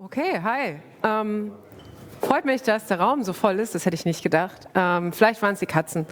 Okay, hi. Freut mich, dass der Raum so voll ist, das hätte ich nicht gedacht. Vielleicht waren es die Katzen.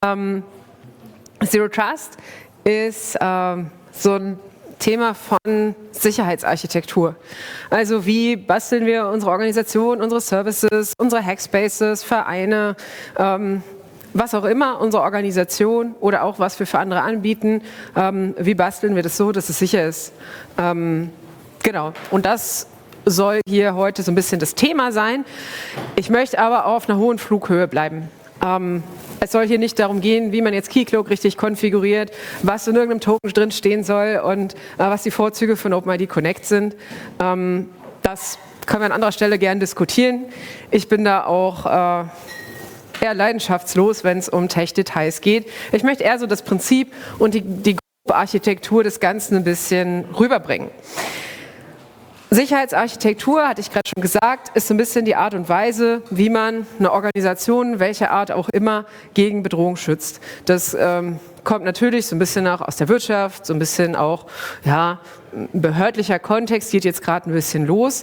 Zero Trust ist so ein Thema von Sicherheitsarchitektur. Also wie basteln wir unsere Organisation, unsere Services, unsere Hackspaces, Vereine, was auch immer, unsere Organisation oder auch was wir für andere anbieten, wie basteln wir das so, dass es sicher ist. Genau, und das soll hier heute so ein bisschen das Thema sein. Ich möchte aber auf einer hohen Flughöhe bleiben. Es soll hier nicht darum gehen, wie man jetzt Keycloak richtig konfiguriert, was in irgendeinem Token drin stehen soll und was die Vorzüge von OpenID Connect sind. Das können wir an anderer Stelle gerne diskutieren. Ich bin da auch eher leidenschaftslos, wenn es um Tech-Details geht. Ich möchte eher so das Prinzip und die Architektur des Ganzen ein bisschen rüberbringen. Sicherheitsarchitektur, hatte ich gerade schon gesagt, ist so ein bisschen die Art und Weise, wie man eine Organisation, welcher Art auch immer, gegen Bedrohung schützt. Das kommt natürlich so ein bisschen auch aus der Wirtschaft, so ein bisschen auch, ja, behördlicher Kontext geht jetzt gerade ein bisschen los.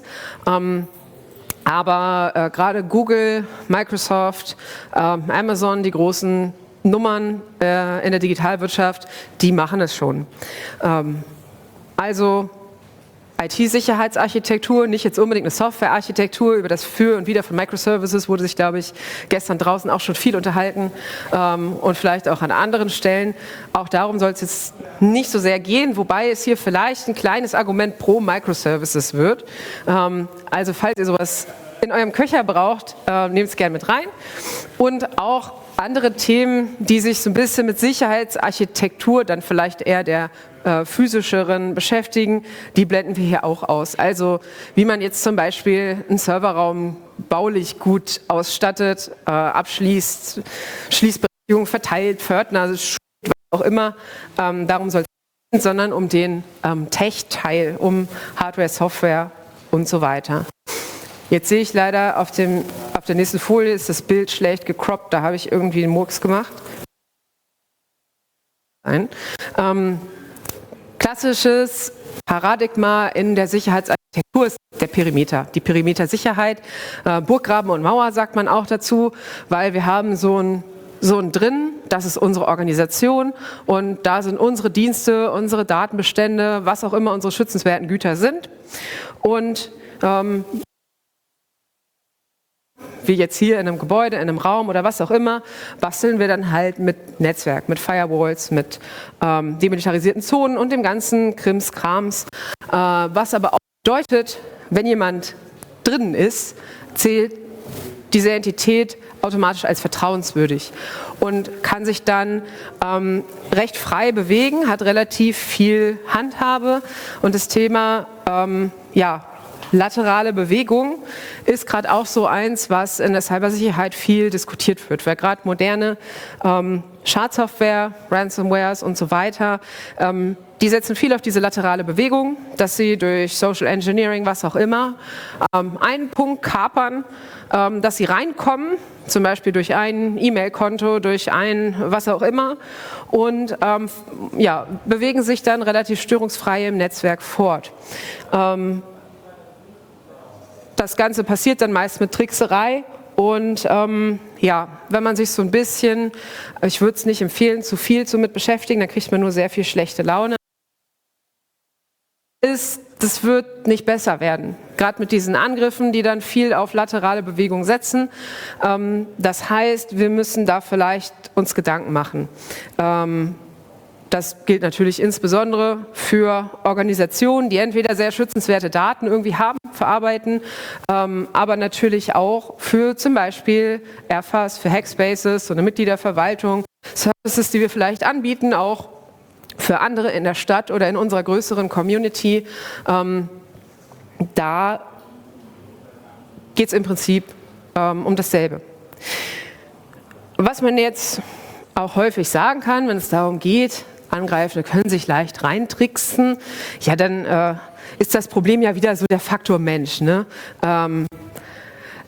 Aber gerade Google, Microsoft, Amazon, die großen Nummern in der Digitalwirtschaft, die machen es schon. Also IT-Sicherheitsarchitektur, nicht jetzt unbedingt eine Softwarearchitektur. Über das Für und Wider von Microservices wurde sich, glaube ich, gestern draußen auch schon viel unterhalten und vielleicht auch an anderen Stellen. Auch darum soll es jetzt nicht so sehr gehen, wobei es hier vielleicht ein kleines Argument pro Microservices wird. Also falls ihr sowas in eurem Köcher braucht, nehmt es gerne mit rein. Und auch andere Themen, die sich so ein bisschen mit Sicherheitsarchitektur, dann vielleicht eher der physischeren beschäftigen, die blenden wir hier auch aus. Also wie man jetzt zum Beispiel einen Serverraum baulich gut ausstattet, abschließt, Schließberechtigung verteilt, Pförtner, was auch immer. Darum soll es nicht gehen, sondern um den Tech-Teil, um Hardware, Software und so weiter. Jetzt sehe ich leider auf der nächsten Folie ist das Bild schlecht gecroppt, da habe ich irgendwie einen Murks gemacht. Nein. Klassisches Paradigma in der Sicherheitsarchitektur ist der Perimeter, die Perimetersicherheit. Burggraben und Mauer sagt man auch dazu, weil wir haben so ein drin, das ist unsere Organisation und da sind unsere Dienste, unsere Datenbestände, was auch immer unsere schützenswerten Güter sind. Und wie jetzt hier in einem Gebäude, in einem Raum oder was auch immer, basteln wir dann halt mit Netzwerk, mit Firewalls, mit demilitarisierten Zonen und dem ganzen Krimskrams. Was aber auch bedeutet, wenn jemand drinnen ist, zählt diese Entität automatisch als vertrauenswürdig und kann sich dann recht frei bewegen, hat relativ viel Handhabe und das Thema, laterale Bewegung ist gerade auch so eins, was in der Cybersicherheit viel diskutiert wird, weil gerade moderne Schadsoftware, Ransomwares und so weiter, die setzen viel auf diese laterale Bewegung, dass sie durch Social Engineering, was auch immer, einen Punkt kapern, dass sie reinkommen, zum Beispiel durch ein E-Mail-Konto, durch ein was auch immer und bewegen sich dann relativ störungsfrei im Netzwerk fort. Das Ganze passiert dann meist mit Trickserei und wenn man sich so ein bisschen, ich würde es nicht empfehlen, zu viel mit beschäftigen, dann kriegt man nur sehr viel schlechte Laune. Das wird nicht besser werden, gerade mit diesen Angriffen, die dann viel auf laterale Bewegung setzen. Das heißt, wir müssen da vielleicht uns Gedanken machen. Das gilt natürlich insbesondere für Organisationen, die entweder sehr schützenswerte Daten irgendwie haben, verarbeiten, aber natürlich auch für zum Beispiel Erfass, für Hackspaces, so eine Mitgliederverwaltung, Services, die wir vielleicht anbieten, auch für andere in der Stadt oder in unserer größeren Community. Da geht es im Prinzip um dasselbe. Was man jetzt auch häufig sagen kann, wenn es darum geht, Angreifende können sich leicht reintricksen, ja, dann ist das Problem ja wieder so der Faktor Mensch, ne?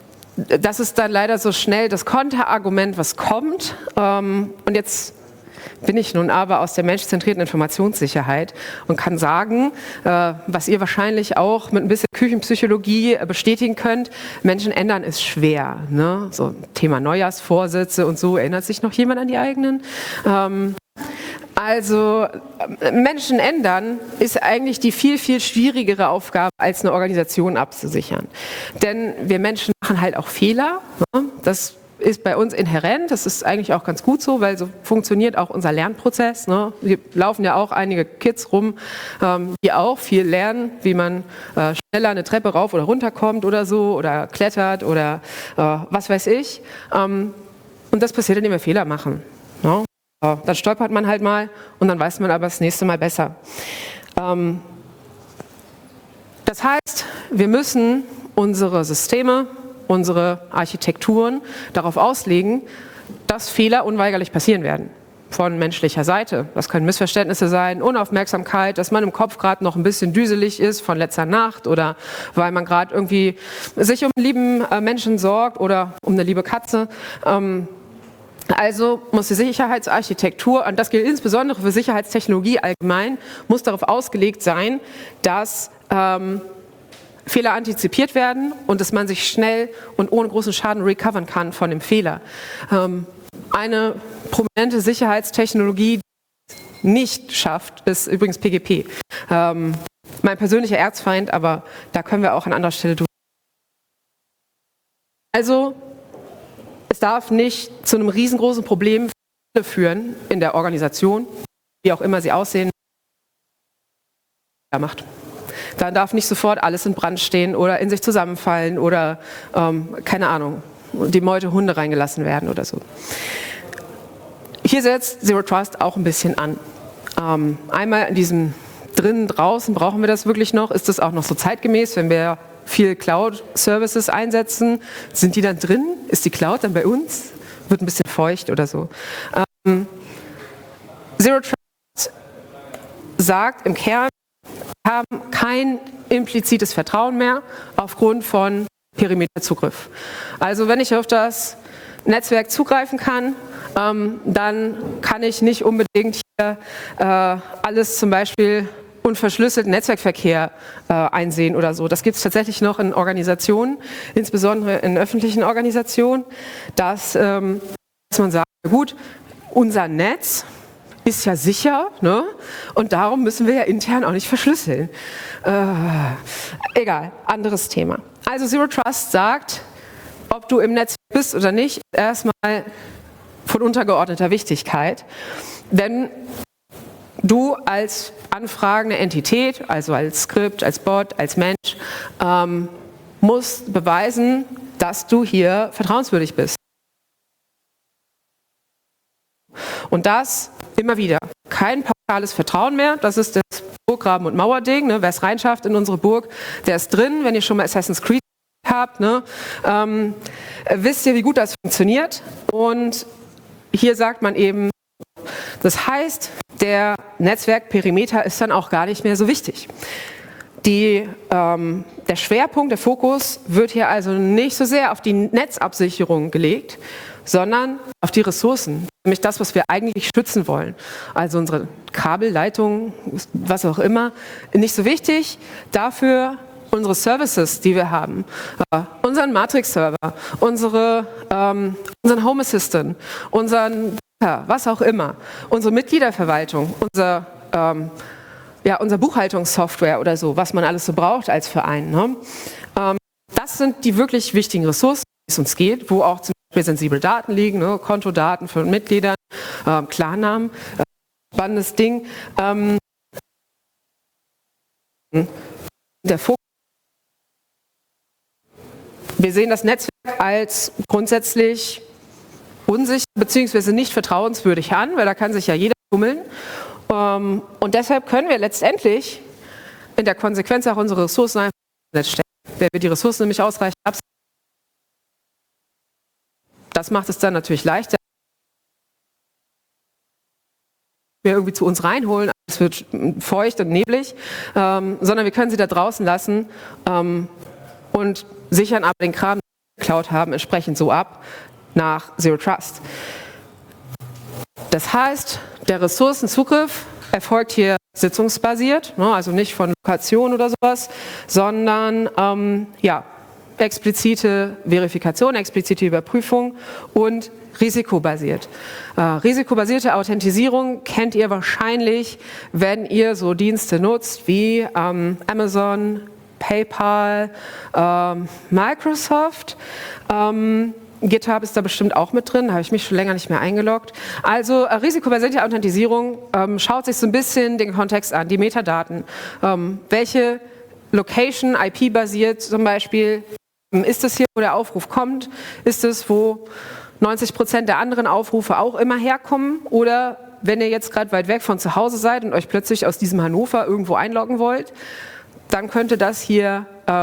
Das ist dann leider so schnell das Konterargument, was kommt. Und jetzt bin ich nun aber aus der menschzentrierten Informationssicherheit und kann sagen, was ihr wahrscheinlich auch mit ein bisschen Küchenpsychologie bestätigen könnt, Menschen ändern ist schwer. Ne? So Thema Neujahrsvorsätze und so, erinnert sich noch jemand an die eigenen? Also Menschen ändern ist eigentlich die viel, viel schwierigere Aufgabe, als eine Organisation abzusichern. Denn wir Menschen machen halt auch Fehler. Ne? Das ist bei uns inhärent, das ist eigentlich auch ganz gut so, weil so funktioniert auch unser Lernprozess. Ne? Hier laufen ja auch einige Kids rum, die auch viel lernen, wie man schneller eine Treppe rauf oder runter kommt oder so oder klettert oder was weiß ich. Und das passiert, indem wir Fehler machen. Ne? Dann stolpert man halt mal und dann weiß man aber das nächste Mal besser. Das heißt, wir müssen unsere Systeme, unsere Architekturen darauf auslegen, dass Fehler unweigerlich passieren werden. Von menschlicher Seite. Das können Missverständnisse sein, Unaufmerksamkeit, dass man im Kopf gerade noch ein bisschen düselig ist von letzter Nacht oder weil man gerade irgendwie sich um einen lieben Menschen sorgt oder um eine liebe Katze. Also muss die Sicherheitsarchitektur, und das gilt insbesondere für Sicherheitstechnologie allgemein, muss darauf ausgelegt sein, dass Fehler antizipiert werden und dass man sich schnell und ohne großen Schaden recovern kann von dem Fehler. Eine prominente Sicherheitstechnologie, die nicht schafft, ist übrigens PGP. Mein persönlicher Erzfeind, aber da können wir auch an anderer Stelle drüber. Also es darf nicht zu einem riesengroßen Problem führen in der Organisation, wie auch immer sie aussehen, macht. Dann darf nicht sofort alles in Brand stehen oder in sich zusammenfallen oder, keine Ahnung, die Meute Hunde reingelassen werden oder so. Hier setzt Zero Trust auch ein bisschen an. Einmal in diesem drinnen, draußen, brauchen wir das wirklich noch? Ist das auch noch so zeitgemäß, wenn wir viel Cloud-Services einsetzen? Sind die dann drin? Ist die Cloud dann bei uns? Wird ein bisschen feucht oder so. Zero Trust sagt im Kern, wir haben kein implizites Vertrauen mehr aufgrund von Perimeterzugriff. Also wenn ich auf das Netzwerk zugreifen kann, dann kann ich nicht unbedingt hier alles zum Beispiel unverschlüsselten Netzwerkverkehr einsehen oder so. Das gibt es tatsächlich noch in Organisationen, insbesondere in öffentlichen Organisationen, dass man sagt, gut, unser Netz ist ja sicher, ne? Und darum müssen wir ja intern auch nicht verschlüsseln. Egal, anderes Thema. Also Zero Trust sagt, ob du im Netz bist oder nicht, erstmal von untergeordneter Wichtigkeit. Denn du als anfragende Entität, also als Skript, als Bot, als Mensch, musst beweisen, dass du hier vertrauenswürdig bist. Und das immer wieder. Kein pauschales Vertrauen mehr, das ist das Burggraben- und Mauerding. Ne? Wer es reinschafft in unsere Burg, der ist drin. Wenn ihr schon mal Assassin's Creed habt, ne? Wisst ihr, wie gut das funktioniert. Und hier sagt man eben, das heißt, der Netzwerkperimeter ist dann auch gar nicht mehr so wichtig. Der Schwerpunkt, der Fokus wird hier also nicht so sehr auf die Netzabsicherung gelegt, sondern auf die Ressourcen, nämlich das, was wir eigentlich schützen wollen. Also unsere Kabelleitungen, was auch immer, nicht so wichtig. Dafür unsere Services, die wir haben, unseren Matrix-Server, unseren Home Assistant, unseren, was auch immer, unsere Mitgliederverwaltung, unser Buchhaltungssoftware oder so, was man alles so braucht als Verein. Ne? Das sind die wirklich wichtigen Ressourcen, wie es uns geht, wo auch zum Beispiel sensible Daten liegen, ne? Kontodaten von Mitgliedern, Klarnamen, spannendes Ding. Der Fokus. Wir sehen das Netzwerk als grundsätzlich unsicher bzw. nicht vertrauenswürdig an, weil da kann sich ja jeder tummeln. Und deshalb können wir letztendlich in der Konsequenz auch unsere Ressourcen einfach ins Netz stecken. Wenn wir die Ressourcen nämlich ausreichend absichern, das macht es dann natürlich leichter, wir irgendwie zu uns reinholen, es wird feucht und neblig, sondern wir können sie da draußen lassen und sichern aber den Kram, den wir geklaut haben, entsprechend so ab nach Zero Trust. Das heißt, der Ressourcenzugriff erfolgt hier sitzungsbasiert, ne, also nicht von Lokation oder sowas, sondern ja, explizite Verifikation, explizite Überprüfung und risikobasiert. Risikobasierte Authentisierung kennt ihr wahrscheinlich, wenn ihr so Dienste nutzt wie Amazon, PayPal, Microsoft. GitHub ist da bestimmt auch mit drin, da habe ich mich schon länger nicht mehr eingeloggt. Also risikobasierte Authentisierung schaut sich so ein bisschen den Kontext an, die Metadaten. Welche Location, IP-basiert zum Beispiel, ist es hier, wo der Aufruf kommt? Ist es, wo 90% der anderen Aufrufe auch immer herkommen? Oder wenn ihr jetzt gerade weit weg von zu Hause seid und euch plötzlich aus diesem Hannover irgendwo einloggen wollt, dann könnte das hier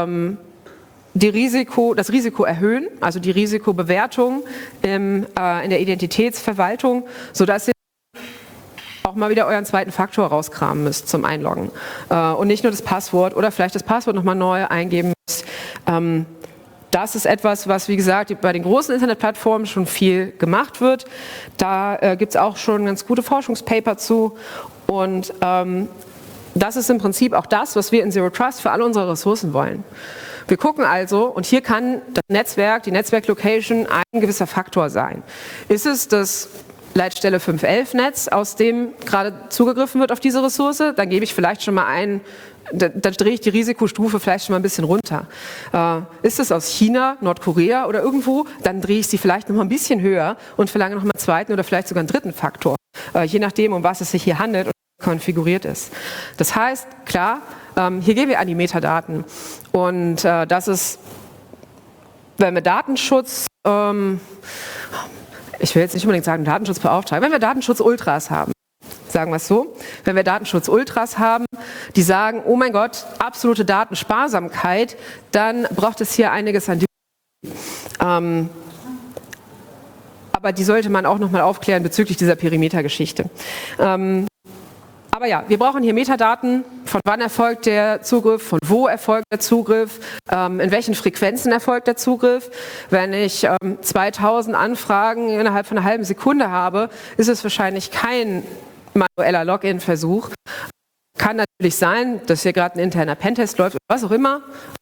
das Risiko erhöhen, also die Risikobewertung in der Identitätsverwaltung, sodass ihr auch mal wieder euren zweiten Faktor rauskramen müsst zum Einloggen und nicht nur das Passwort oder vielleicht das Passwort nochmal neu eingeben müsst. Das ist etwas, was, wie gesagt, bei den großen Internetplattformen schon viel gemacht wird. Da gibt es auch schon ganz gute Forschungspaper zu. Und das ist im Prinzip auch das, was wir in Zero Trust für alle unsere Ressourcen wollen. Wir gucken also, und hier kann das Netzwerk, die Netzwerklocation ein gewisser Faktor sein. Ist es das Leitstelle 511-Netz, aus dem gerade zugegriffen wird auf diese Ressource? Dann gebe ich vielleicht schon mal da drehe ich die Risikostufe vielleicht schon mal ein bisschen runter. Ist es aus China, Nordkorea oder irgendwo, dann drehe ich sie vielleicht noch mal ein bisschen höher und verlange noch mal einen zweiten oder vielleicht sogar einen dritten Faktor, je nachdem, um was es sich hier handelt und konfiguriert ist. Das heißt, klar, hier gehen wir an die Metadaten und das ist, wenn wir Datenschutz, ich will jetzt nicht unbedingt sagen Datenschutzbeauftragten, wenn wir Datenschutz-Ultras haben, sagen wir es so, wenn wir Datenschutz-Ultras haben, die sagen, oh mein Gott, absolute Datensparsamkeit, dann braucht es hier einiges an aber die sollte man auch nochmal aufklären bezüglich dieser Perimetergeschichte. Aber ja, wir brauchen hier Metadaten, von wann erfolgt der Zugriff, von wo erfolgt der Zugriff, in welchen Frequenzen erfolgt der Zugriff. Wenn ich 2000 Anfragen innerhalb von einer halben Sekunde habe, ist es wahrscheinlich kein manueller Login-Versuch. Kann natürlich sein, dass hier gerade ein interner Pentest läuft oder was auch immer.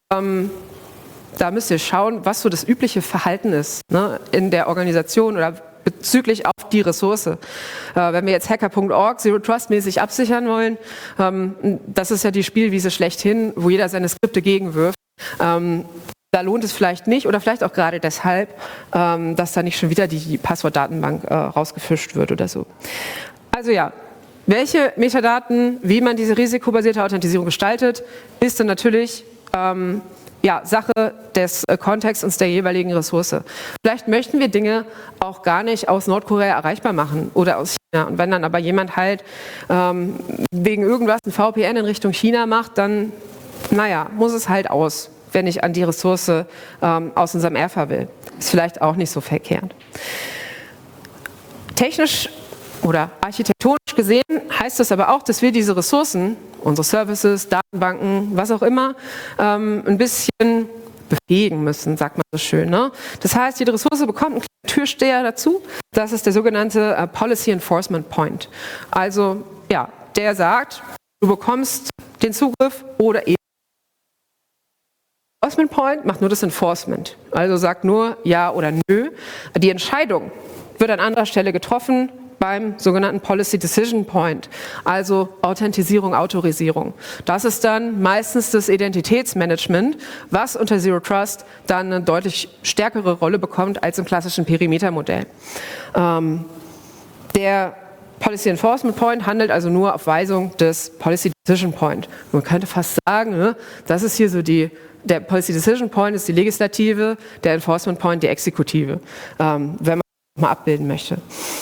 Da müsst ihr schauen, was so das übliche Verhalten ist, ne, in der Organisation oder bezüglich auf die Ressource. Wenn wir jetzt hacker.org Zero Trust mäßig absichern wollen, das ist ja die Spielwiese schlechthin, wo jeder seine Skripte gegenwirft. Da lohnt es vielleicht nicht oder vielleicht auch gerade deshalb, dass da nicht schon wieder die Passwortdatenbank rausgefischt wird oder so. Also ja, welche Metadaten, wie man diese risikobasierte Authentisierung gestaltet, ist dann natürlich Sache des Kontexts und der jeweiligen Ressource. Vielleicht möchten wir Dinge auch gar nicht aus Nordkorea erreichbar machen oder aus China. Und wenn dann aber jemand halt wegen irgendwas ein VPN in Richtung China macht, dann, naja, muss es halt aus, wenn ich an die Ressource aus unserem RFA will. Ist vielleicht auch nicht so verkehrt. Technisch oder architektonisch gesehen heißt das aber auch, dass wir diese Ressourcen, unsere Services, Datenbanken, was auch immer, ein bisschen befähigen müssen, sagt man so schön. Ne? Das heißt, jede Ressource bekommt einen kleinen Türsteher dazu. Das ist der sogenannte Policy Enforcement Point. Also, ja, der sagt, du bekommst den Zugriff oder eben. Enforcement Point macht nur das Enforcement. Also sagt nur ja oder nö. Die Entscheidung wird an anderer Stelle getroffen beim sogenannten Policy Decision Point, also Authentisierung, Autorisierung. Das ist dann meistens das Identitätsmanagement, was unter Zero Trust dann eine deutlich stärkere Rolle bekommt als im klassischen Perimetermodell. Der Policy Enforcement Point handelt also nur auf Weisung des Policy Decision Point. Man könnte fast sagen, ne, das ist hier so der Policy Decision Point ist die Legislative, der Enforcement Point die Exekutive, wenn man mal abbilden möchte.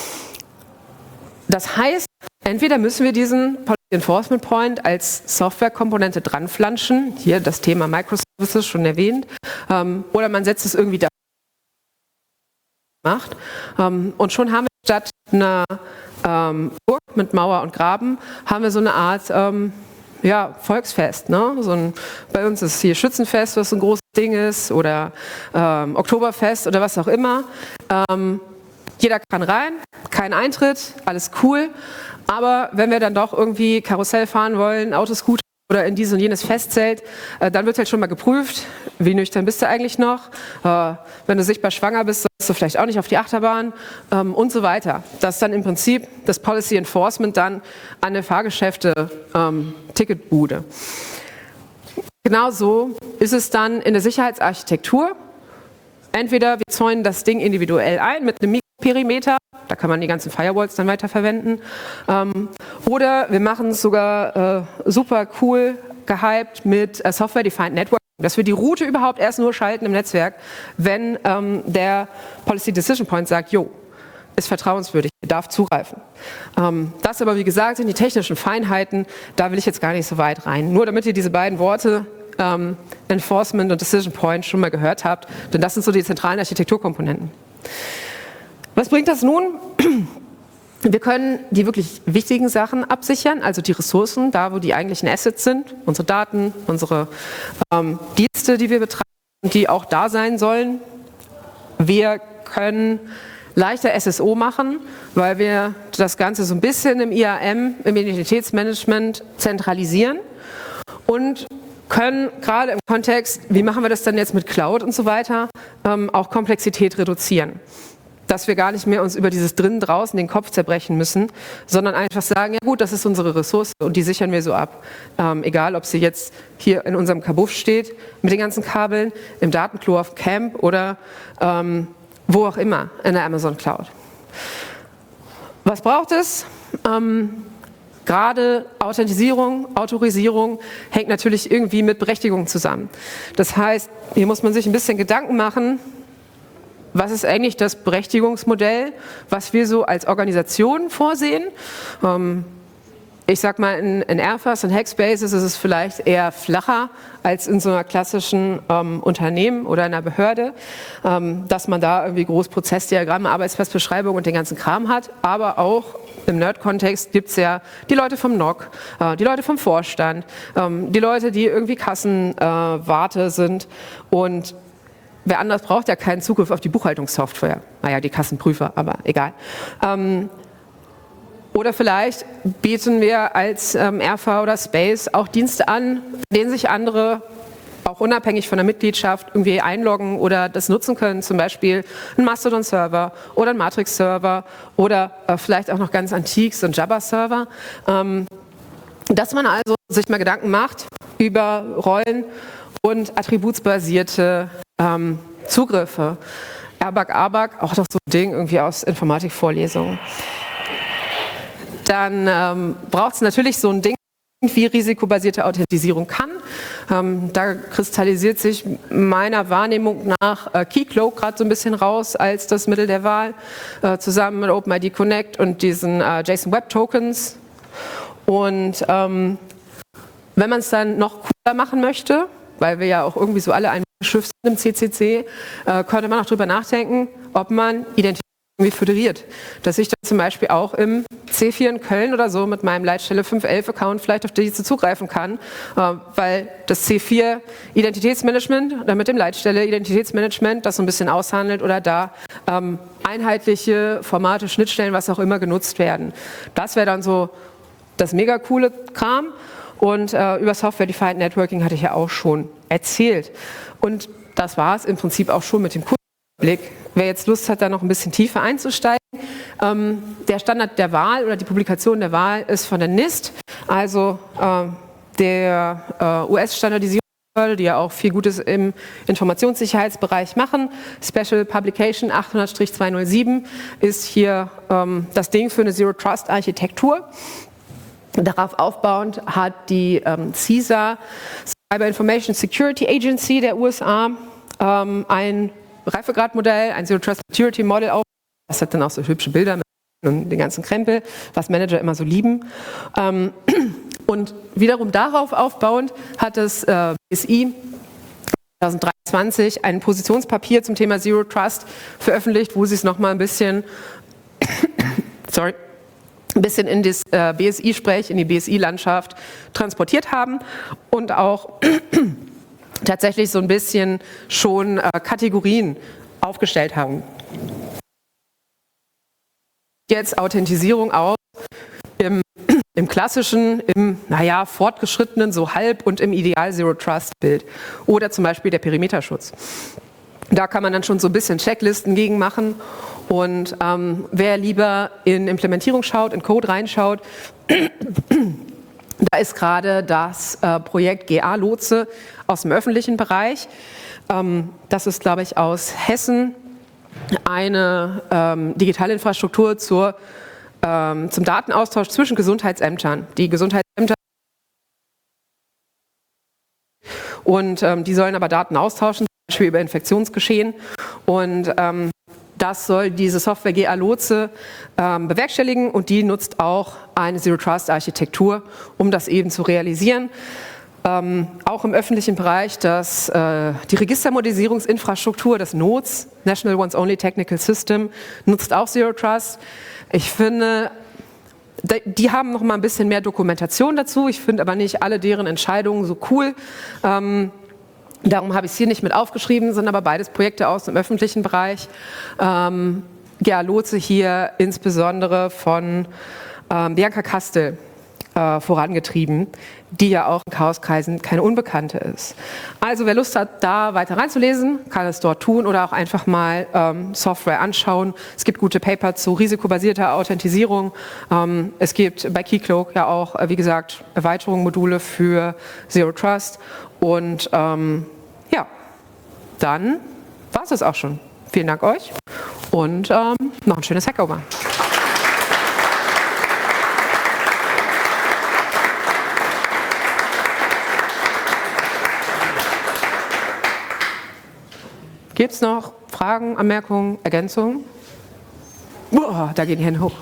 Das heißt, entweder müssen wir diesen Policy Enforcement Point als Softwarekomponente dranflanschen, hier das Thema Microservices schon erwähnt, oder man setzt es irgendwie da macht. Und schon haben wir statt einer Burg mit Mauer und Graben, haben wir so eine Art Volksfest. Ne? Bei uns ist hier Schützenfest, was so ein großes Ding ist, oder Oktoberfest oder was auch immer. jeder kann rein, kein Eintritt, alles cool. Aber wenn wir dann doch irgendwie Karussell fahren wollen, Autoscooter oder in dieses und jenes Festzelt, dann wird halt schon mal geprüft, wie nüchtern bist du eigentlich noch. Wenn du sichtbar schwanger bist, sollst du vielleicht auch nicht auf die Achterbahn und so weiter. Das ist dann im Prinzip das Policy Enforcement dann an der Fahrgeschäfte Ticketbude. Genauso ist es dann in der Sicherheitsarchitektur. Entweder wir zäunen das Ding individuell ein mit einem Mikroperimeter, da kann man die ganzen Firewalls dann weiterverwenden, oder wir machen es sogar super cool gehypt mit Software-Defined Network, dass wir die Route überhaupt erst nur schalten im Netzwerk, wenn der Policy Decision Point sagt, jo, ist vertrauenswürdig, darf zugreifen. Das aber, wie gesagt, sind die technischen Feinheiten, da will ich jetzt gar nicht so weit rein. Nur damit ihr diese beiden Worte Enforcement und Decision Point schon mal gehört habt, denn das sind so die zentralen Architekturkomponenten. Was bringt das nun? Wir können die wirklich wichtigen Sachen absichern, also die Ressourcen, da wo die eigentlichen Assets sind, unsere Daten, unsere Dienste, die wir betreiben, die auch da sein sollen. Wir können leichter SSO machen, weil wir das Ganze so ein bisschen im IAM, im Identitätsmanagement zentralisieren und können gerade im Kontext, wie machen wir das dann jetzt mit Cloud und so weiter, auch Komplexität reduzieren. Dass wir gar nicht mehr uns über dieses drinnen draußen den Kopf zerbrechen müssen, sondern einfach sagen, ja gut, das ist unsere Ressource und die sichern wir so ab. Egal, ob sie jetzt hier in unserem Kabuff steht, mit den ganzen Kabeln, im Datenklo auf Camp oder wo auch immer in der Amazon Cloud. Was braucht es? Gerade Authentisierung, Autorisierung hängt natürlich irgendwie mit Berechtigung zusammen. Das heißt, hier muss man sich ein bisschen Gedanken machen, was ist eigentlich das Berechtigungsmodell, was wir so als Organisation vorsehen. Ich sag mal, in Airfast und Hackspaces ist es vielleicht eher flacher als in so einer klassischen Unternehmen oder einer Behörde, dass man da irgendwie Großprozessdiagramme, Arbeitsplatzbeschreibung und den ganzen Kram hat, aber auch im Nerd-Kontext gibt es ja die Leute vom NOC, die Leute vom Vorstand, die Leute, die irgendwie Kassenwarte sind und wer anders braucht ja keinen Zugriff auf die Buchhaltungssoftware. Naja, die Kassenprüfer, aber egal. Oder vielleicht bieten wir als RV oder Space auch Dienste an, denen sich andere auch unabhängig von der Mitgliedschaft irgendwie einloggen oder das nutzen können, zum Beispiel ein Mastodon-Server oder ein Matrix-Server oder vielleicht auch noch ganz antik so ein Jabba-Server. Dass man also sich mal Gedanken macht über Rollen und attributsbasierte Zugriffe. ABAC, auch doch so ein Ding irgendwie aus Informatikvorlesungen. Dann braucht es natürlich so ein Ding, wie risikobasierte Authentisierung kann. Da kristallisiert sich meiner Wahrnehmung nach Keycloak gerade so ein bisschen raus als das Mittel der Wahl, zusammen mit OpenID Connect und diesen JSON Web Tokens. Und wenn man es dann noch cooler machen möchte, weil wir ja auch irgendwie so alle ein Schiff sind im CCC, könnte man auch darüber nachdenken, ob man Identität irgendwie föderiert. Dass ich dann zum Beispiel auch im C4 in Köln oder so mit meinem Leitstelle 511-Account vielleicht auf diese zugreifen kann, weil das C4 Identitätsmanagement oder mit dem Leitstelle Identitätsmanagement das so ein bisschen aushandelt oder da einheitliche Formate, Schnittstellen, was auch immer genutzt werden. Das wäre dann so das mega coole Kram. Und über Software-Defined Networking hatte ich ja auch schon erzählt. Und das war es im Prinzip auch schon mit dem Kurzblick. Wer jetzt Lust hat, da noch ein bisschen tiefer einzusteigen, der Standard der Wahl oder die Publikation der Wahl ist von der NIST, also der US-Standardisierungsbehörde, die ja auch viel Gutes im Informationssicherheitsbereich machen. Special Publication 800-207 ist hier das Ding für eine Zero-Trust-Architektur. Darauf aufbauend hat die CISA, Cyber Information Security Agency der USA, ein Reifegradmodell, ein Zero Trust Security Model auf. Das hat dann auch so hübsche Bilder mit und den ganzen Krempel, was Manager immer so lieben. Und wiederum darauf aufbauend hat das BSI 2023 ein Positionspapier zum Thema Zero Trust veröffentlicht, wo sie es nochmal ein bisschen in das BSI-Sprech, in die BSI-Landschaft transportiert haben und auch tatsächlich so ein bisschen schon Kategorien aufgestellt haben. jetzt Authentisierung aus im klassischen, fortgeschrittenen, so halb und im Ideal Zero-Trust-Bild. Oder zum Beispiel der Perimeterschutz. Da kann man dann schon so ein bisschen Checklisten gegen machen. Und wer lieber in Implementierung schaut, in Code reinschaut, da ist gerade das Projekt GA-Lotse aus dem öffentlichen Bereich. Das ist, glaube ich, aus Hessen eine digitale Infrastruktur zum Datenaustausch zwischen Gesundheitsämtern. Die Gesundheitsämter und die sollen aber Daten austauschen, zum Beispiel über Infektionsgeschehen. Und das soll diese Software GA-Lotse bewerkstelligen und die nutzt auch eine Zero-Trust-Architektur, um das eben zu realisieren. Auch im öffentlichen Bereich, die Registermodernisierungsinfrastruktur, das NOTS, National Ones Only Technical System, nutzt auch Zero Trust. Ich finde, die haben noch mal ein bisschen mehr Dokumentation dazu. Ich finde aber nicht alle deren Entscheidungen so cool. Darum habe ich es hier nicht mit aufgeschrieben, sind aber beides Projekte aus dem öffentlichen Bereich. GA-Lotse hier insbesondere von Bianca Kastel vorangetrieben, die ja auch in Chaoskreisen keine Unbekannte ist. Also wer Lust hat, da weiter reinzulesen, kann es dort tun oder auch einfach mal Software anschauen. Es gibt gute Paper zu risikobasierter Authentisierung. Es gibt bei Keycloak ja auch, wie gesagt, Erweiterungen, Module für Zero Trust. Und dann war es das auch schon. Vielen Dank euch und noch ein schönes Hackover. Gibt es noch Fragen, Anmerkungen, Ergänzungen? Boah, da gehen die Hände hoch.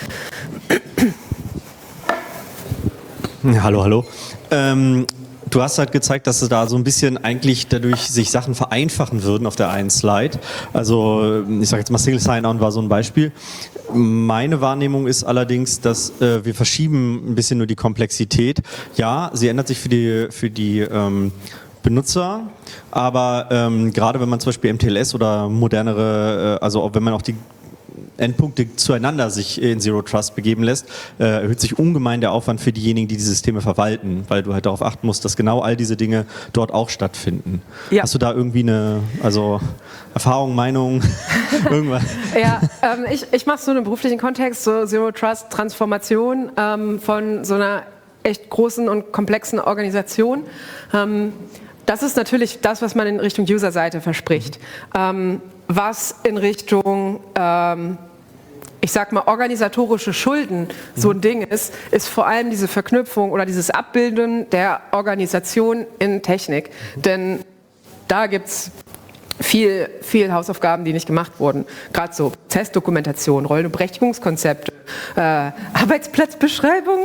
Hallo. Du hast halt gezeigt, dass da so ein bisschen eigentlich dadurch sich Sachen vereinfachen würden auf der einen Slide. Also ich sage jetzt mal Single Sign-On war so ein Beispiel. Meine Wahrnehmung ist allerdings, dass wir verschieben ein bisschen nur die Komplexität. Ja, sie ändert sich für die Benutzer, aber gerade wenn man zum Beispiel MTLS oder modernere, also auch wenn man auch die Endpunkte zueinander sich in Zero Trust begeben lässt, erhöht sich ungemein der Aufwand für diejenigen, die die Systeme verwalten, weil du halt darauf achten musst, dass genau all diese Dinge dort auch stattfinden. Ja. Hast du da irgendwie eine Erfahrung, Meinung, irgendwas? Ja, ich mache es so in einem beruflichen Kontext, so Zero Trust Transformation von so einer echt großen und komplexen Organisation. Das ist natürlich das, was man in Richtung User-Seite verspricht. Was in Richtung, ich sag mal, organisatorische Schulden so ein Ding ist vor allem diese Verknüpfung oder dieses Abbilden der Organisation in Technik. Denn da gibt es viel Hausaufgaben, die nicht gemacht wurden. Gerade so Testdokumentation, Rollen- und Berechtigungskonzepte, Arbeitsplatzbeschreibung,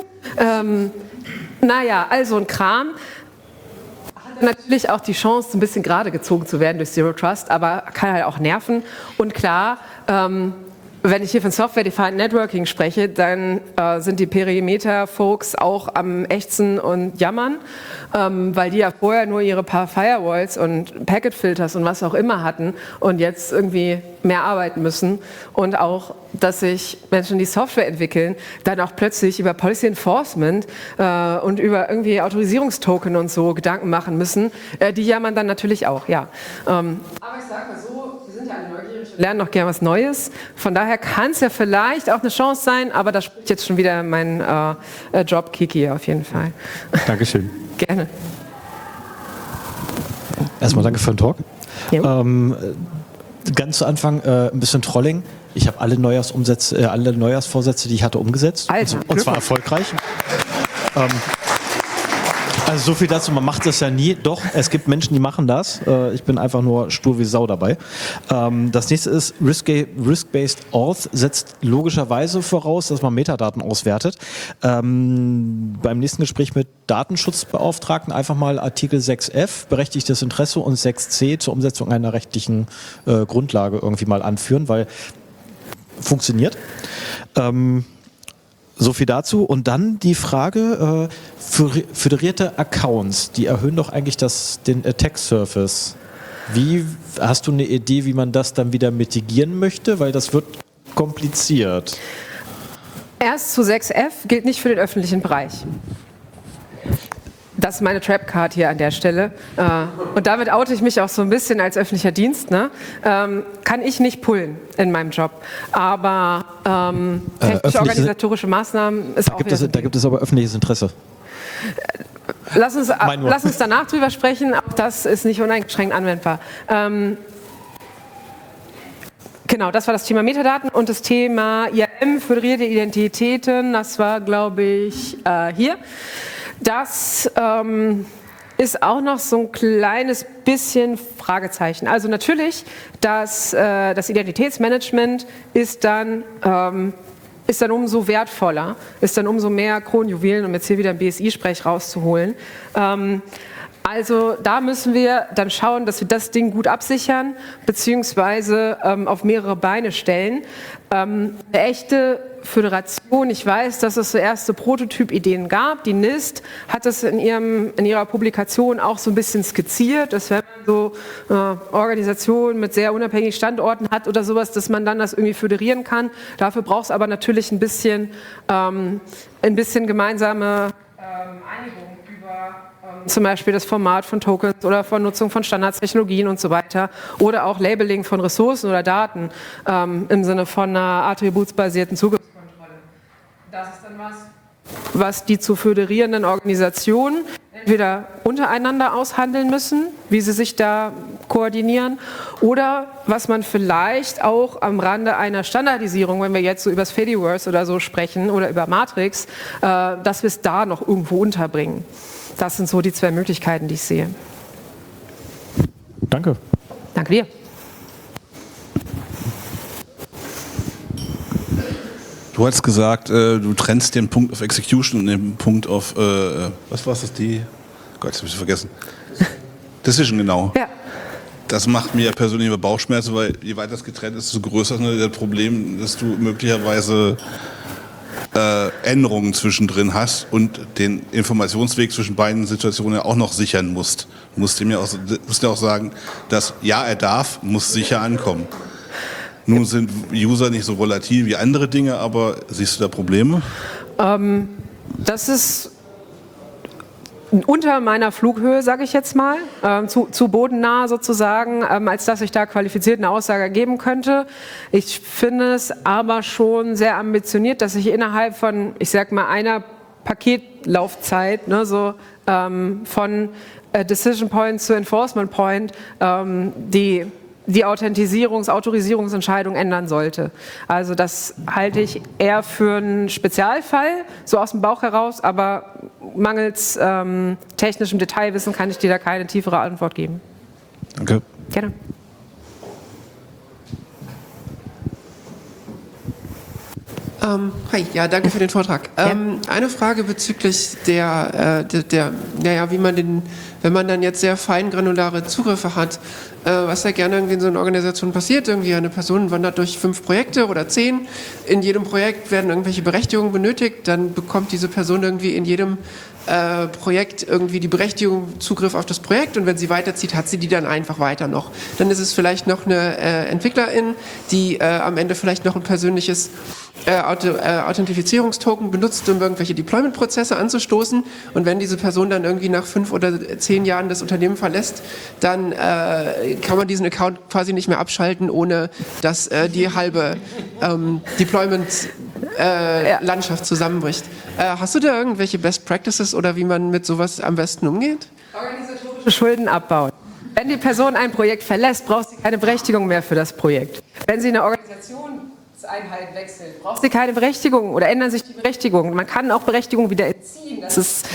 also ein Kram. Natürlich auch die Chance, ein bisschen gerade gezogen zu werden durch Zero Trust, aber kann halt auch nerven. Und klar, wenn ich hier von Software-Defined Networking spreche, dann sind die Perimeter-Folks auch am Ächzen und Jammern, weil die ja vorher nur ihre paar Firewalls und Packet-Filters und was auch immer hatten und jetzt irgendwie mehr arbeiten müssen. Und auch, dass sich Menschen, die Software entwickeln, dann auch plötzlich über Policy Enforcement und über irgendwie Autorisierungstoken und so Gedanken machen müssen. Die jammern dann natürlich auch, ja. Aber ich sage mal so, wir sind ja alle neugierig und lernen noch gerne was Neues. Von daher kann es ja vielleicht auch eine Chance sein, aber da spricht jetzt schon wieder mein Job Kiki auf jeden Fall. Dankeschön. Gerne. Erstmal danke für den Talk. Ja. Ganz zu Anfang ein bisschen Trolling. Ich habe alle Neujahrsvorsätze, die ich hatte, umgesetzt. Alter, und zwar erfolgreich. Also so viel dazu, man macht das ja nie. Doch, es gibt Menschen, die machen das. Ich bin einfach nur stur wie Sau dabei. Das nächste ist, Risk-Based Auth setzt logischerweise voraus, dass man Metadaten auswertet. Beim nächsten Gespräch mit Datenschutzbeauftragten einfach mal Artikel 6f, berechtigtes Interesse, und 6c zur Umsetzung einer rechtlichen Grundlage irgendwie mal anführen, weil funktioniert. So viel dazu. Und dann die Frage, föderierte Accounts, die erhöhen doch eigentlich den Attack Surface. Hast du eine Idee, wie man das dann wieder mitigieren möchte? Weil das wird kompliziert. RS-6F gilt nicht für den öffentlichen Bereich. Das ist meine Trapcard hier an der Stelle. Und damit oute ich mich auch so ein bisschen als öffentlicher Dienst. Ne? Kann ich nicht pullen in meinem Job. Aber technisch-organisatorische Maßnahmen ist auch Da gibt es aber öffentliches Interesse. Lass uns danach drüber sprechen. Auch das ist nicht uneingeschränkt anwendbar. Genau, das war das Thema Metadaten und das Thema IAM, föderierte Identitäten. Das war, glaube ich, hier. Das ist auch noch so ein kleines bisschen Fragezeichen. Also natürlich, das Identitätsmanagement ist dann umso wertvoller, ist dann umso mehr Kronjuwelen, um jetzt hier wieder ein BSI-Sprech rauszuholen. Also da müssen wir dann schauen, dass wir das Ding gut absichern, beziehungsweise auf mehrere Beine stellen. Eine echte Föderation, ich weiß, dass es so erste Prototypideen gab. Die NIST hat es in ihrer Publikation auch so ein bisschen skizziert, dass wenn man so Organisationen mit sehr unabhängigen Standorten hat oder sowas, dass man dann das irgendwie föderieren kann. Dafür braucht es aber natürlich ein bisschen gemeinsame Einigung über zum Beispiel das Format von Tokens oder von Nutzung von Standardstechnologien und so weiter oder auch Labeling von Ressourcen oder Daten im Sinne von einer attributsbasierten Zugriffskontrolle. Das ist dann was die zu föderierenden Organisationen entweder untereinander aushandeln müssen, wie sie sich da koordinieren, oder was man vielleicht auch am Rande einer Standardisierung, wenn wir jetzt so über das Fediverse oder so sprechen oder über Matrix, dass wir es da noch irgendwo unterbringen. Das sind so die zwei Möglichkeiten, die ich sehe. Danke. Danke dir. Du hast gesagt, du trennst den Punkt of Execution und den Punkt of, was war das, Gott, das habe ich vergessen. Decision, genau. Ja. Das macht mir persönlich immer Bauchschmerzen, weil je weiter das getrennt ist, desto größer ist das Problem, dass du möglicherweise Änderungen zwischendrin hast und den Informationsweg zwischen beiden Situationen auch noch sichern musst. Du musst ihm ja auch sagen, dass ja, er darf, muss sicher ankommen. Nun sind User nicht so volatil wie andere Dinge, aber siehst du da Probleme? Das ist unter meiner Flughöhe, sage ich jetzt mal, zu bodennah sozusagen, als dass ich da qualifiziert eine Aussage geben könnte. Ich finde es aber schon sehr ambitioniert, dass ich innerhalb von, ich sag mal, einer Paketlaufzeit, ne, so von Decision Point zu Enforcement Point, die Autorisierungsentscheidung ändern sollte. Also das halte ich eher für einen Spezialfall, so aus dem Bauch heraus, aber mangels technischem Detailwissen kann ich dir da keine tiefere Antwort geben. Danke. Gerne. Hi, ja, danke für den Vortrag. Eine Frage bezüglich wie man wenn man dann jetzt sehr feingranulare Zugriffe hat, was ja gerne irgendwie in so einer Organisation passiert, irgendwie eine Person wandert durch 5 Projekte oder 10, in jedem Projekt werden irgendwelche Berechtigungen benötigt, dann bekommt diese Person irgendwie in jedem Projekt irgendwie die Berechtigung, Zugriff auf das Projekt, und wenn sie weiterzieht, hat sie die dann einfach weiter noch. Dann ist es vielleicht noch eine Entwicklerin, die am Ende vielleicht noch ein persönliches Authentifizierungstoken benutzt, um irgendwelche Deployment-Prozesse anzustoßen, und wenn diese Person dann irgendwie nach 5 oder 10 Jahren das Unternehmen verlässt, dann kann man diesen Account quasi nicht mehr abschalten, ohne dass die halbe Deployment-Landschaft zusammenbricht. Hast du da irgendwelche Best Practices oder wie man mit sowas am besten umgeht? Organisatorische Schulden abbauen. Wenn die Person ein Projekt verlässt, braucht sie keine Berechtigung mehr für das Projekt. Wenn sie eine Organisationseinheit wechselt, braucht sie keine Berechtigung oder ändern sich die Berechtigungen. Man kann auch Berechtigungen wieder entziehen. Das ist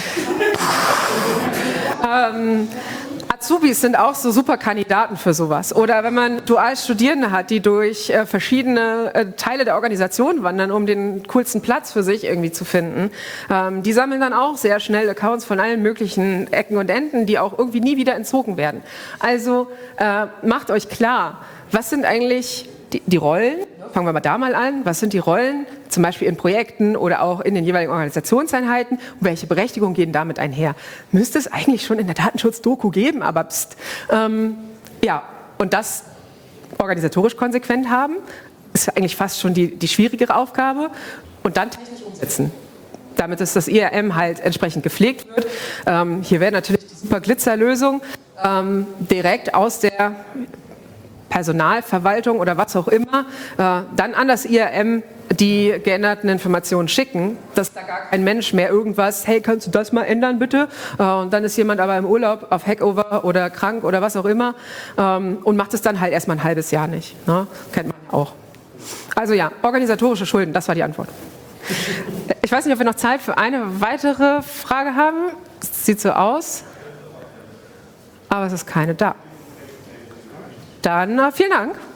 Azubis sind auch so super Kandidaten für sowas. Oder wenn man dual Studierende hat, die durch verschiedene Teile der Organisation wandern, um den coolsten Platz für sich irgendwie zu finden, die sammeln dann auch sehr schnell Accounts von allen möglichen Ecken und Enden, die auch irgendwie nie wieder entzogen werden. Also macht euch klar, was sind eigentlich die Rollen? Fangen wir mal da mal an. Was sind die Rollen, zum Beispiel in Projekten oder auch in den jeweiligen Organisationseinheiten? Und welche Berechtigungen gehen damit einher? Müsste es eigentlich schon in der Datenschutz-Doku geben, aber ja, und das organisatorisch konsequent haben, ist eigentlich fast schon die schwierigere Aufgabe. und dann technisch umsetzen, damit es das IAM halt entsprechend gepflegt wird. Hier wäre natürlich die super Glitzerlösung direkt aus der Personalverwaltung oder was auch immer, dann an das IAM die geänderten Informationen schicken, dass da gar kein Mensch mehr irgendwas, hey, kannst du das mal ändern bitte? Und dann ist jemand aber im Urlaub auf Hackover oder krank oder was auch immer und macht es dann halt erstmal ein halbes Jahr nicht. Ne? Kennt man auch. Also ja, organisatorische Schulden, das war die Antwort. Ich weiß nicht, ob wir noch Zeit für eine weitere Frage haben. Sieht so aus. Aber es ist keine da. Dann vielen Dank.